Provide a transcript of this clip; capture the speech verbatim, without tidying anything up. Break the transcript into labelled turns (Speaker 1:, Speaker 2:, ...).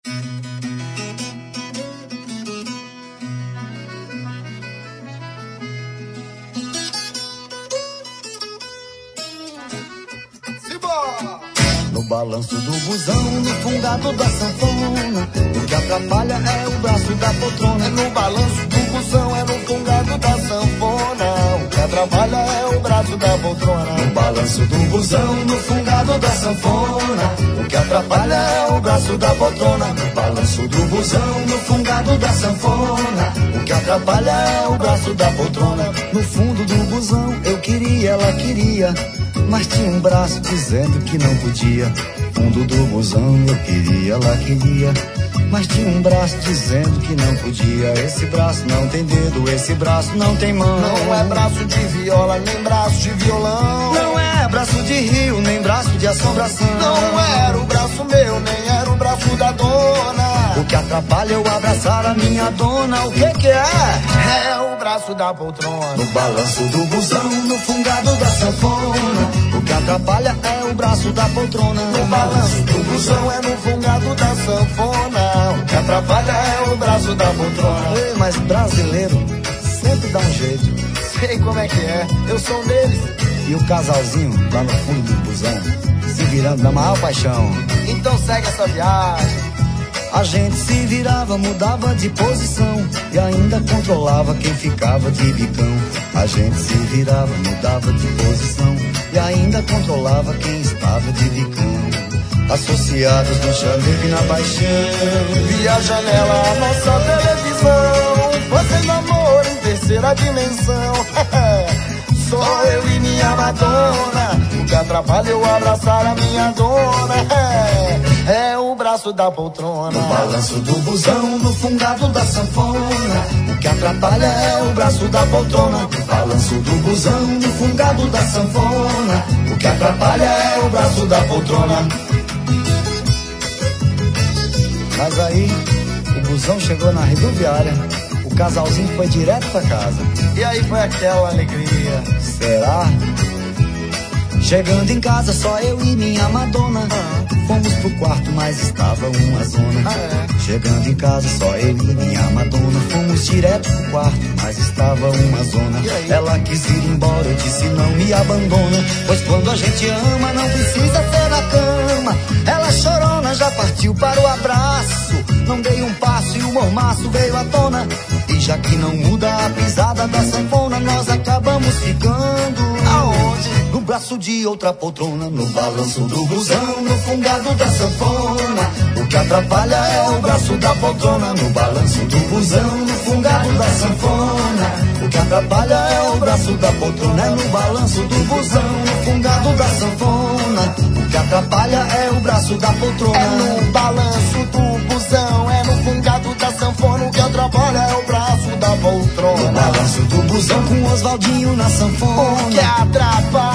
Speaker 1: No balanço do busão, no fungado da sanfona, o que atrapalha é o braço da poltrona.
Speaker 2: No balanço do busão, é no fungado da sanfona, o que atrapalha é o braço da poltrona.
Speaker 1: No balanço do busão, no fungado da sanfona, o que atrapalha é o braço da poltrona. No balanço do busão, no fungado da sanfona, o que atrapalha é o braço da poltrona. No fundo do busão, eu queria, ela queria, mas tinha um braço dizendo que não podia. Fundo do busão eu queria, ela queria, mas tinha um braço dizendo que não podia. Esse braço não tem dedo, esse braço não tem mão.
Speaker 2: Não é braço de viola, nem braço de violão.
Speaker 1: Não é braço de rio, nem braço de assombração.
Speaker 2: Não era o braço meu, nem era o braço da dona.
Speaker 1: O que atrapalha eu abraçar a minha dona, o que que é?
Speaker 2: É o braço da poltrona.
Speaker 1: No balanço do busão, no fungado da sanfona, o que atrapalha é o braço da poltrona.
Speaker 2: No balanço do busão, é no fungado da sanfona, o que atrapalha é o braço da poltrona.
Speaker 1: Ei, mas brasileiro sempre dá um jeito.
Speaker 2: Sei como é que é, eu sou um deles.
Speaker 1: E o casalzinho lá no fundo do busão, se virando na maior paixão.
Speaker 2: Então segue essa viagem.
Speaker 1: A gente se virava, mudava de posição e ainda controlava quem ficava de bicão. A gente se virava, mudava de posição e ainda controlava quem estava de bicão. Associados no chaveiro e na paixão,
Speaker 2: via a janela a nossa televisão, fazendo amor em terceira dimensão. Só eu e minha Madonna, o que atrapalha eu abraçar a minha dona. É, é o braço da poltrona.
Speaker 1: No balanço do busão, no fungado da sanfona, o que atrapalha é o braço da poltrona. No balanço do busão, no fungado da sanfona, o que atrapalha é o braço da poltrona. Mas aí, o busão chegou na rodoviária, o casalzinho foi direto pra casa.
Speaker 2: E aí foi aquela alegria.
Speaker 1: Será? Chegando em casa, só eu e minha Madonna. Ah. Fomos pro quarto, mas estava uma zona.
Speaker 2: Ah, é?
Speaker 1: Chegando em casa, só eu e minha Madonna. Fomos direto pro quarto, mas estava uma zona. Ela quis ir embora, eu disse não me abandona, pois quando a gente ama não precisa ser na cama. Ela chorona, já partiu para o abraço. Não dei um passo e o mormaço veio à tona. E já que não muda a pisada da sanfona, nós acabamos ficando
Speaker 2: aonde?
Speaker 1: No braço de outra poltrona. No balanço do busão, no fungado da sanfona, o que atrapalha é o braço da poltrona. No balanço do busão, no fungado da sanfona, o que atrapalha é o braço da poltrona. É no balanço do busão, no fungado da sanfona, o que atrapalha é o braço da poltrona.
Speaker 2: É no balanço do busão, é no fungado da sanfona, o que atrapalha é o braço da poltrona.
Speaker 1: No balanço do busão com Oswaldinho na sanfona,
Speaker 2: o que atrapalha